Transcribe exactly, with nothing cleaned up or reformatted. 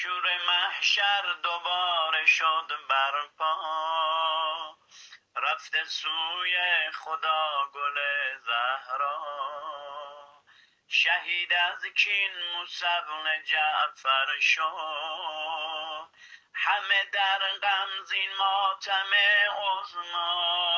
شور محشر دوباره شد برپا، رفته سوی خدا گل زهرا. شهید از کین موسی جعفر شد، همه در غم زین ماتم عظما.